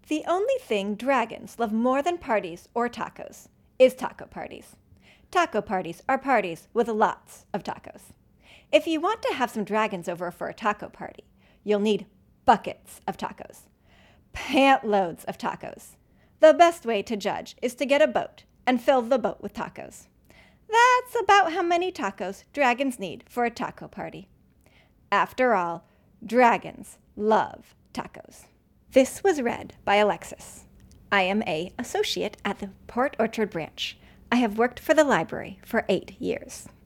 The only thing dragons love more than parties or tacos is taco parties. Taco parties are parties with lots of tacos. If you want to have some dragons over for a taco party, you'll need buckets of tacos. Pant loads of tacos. The best way to judge is to get a boat and fill the boat with tacos. That's about how many tacos dragons need for a taco party. After all, dragons love tacos. This was read by Alexis. I am an associate at the Port Orchard branch. I have worked for the library for 8 years.